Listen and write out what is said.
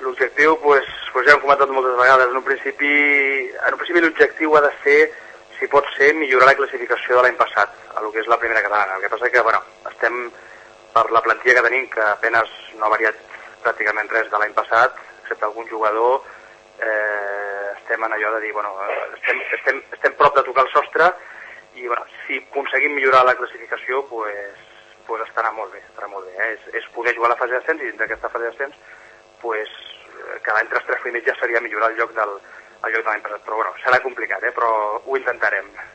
l'objectiu, ja hem comentat moltes vegades, en un principi l'objectiu ha de ser, si pot ser, millorar la classificació de l'any passat, a lo que és la primera catalana. El que passa que, estem per la plantilla que tenim, que apenas no ha variat pràcticament res de l'any passat, excepte algun jugador, estem en allò de dir, estem prop de tocar el sostre, i si aconseguim millorar la classificació, estarà molt bé, és poder jugar a la fase d'ascens, i dins d'aquesta fase d'ascens, quedar entre els 3 primers ja seria millorar el lloc de l'any passat, però serà complicat, però ho intentarem.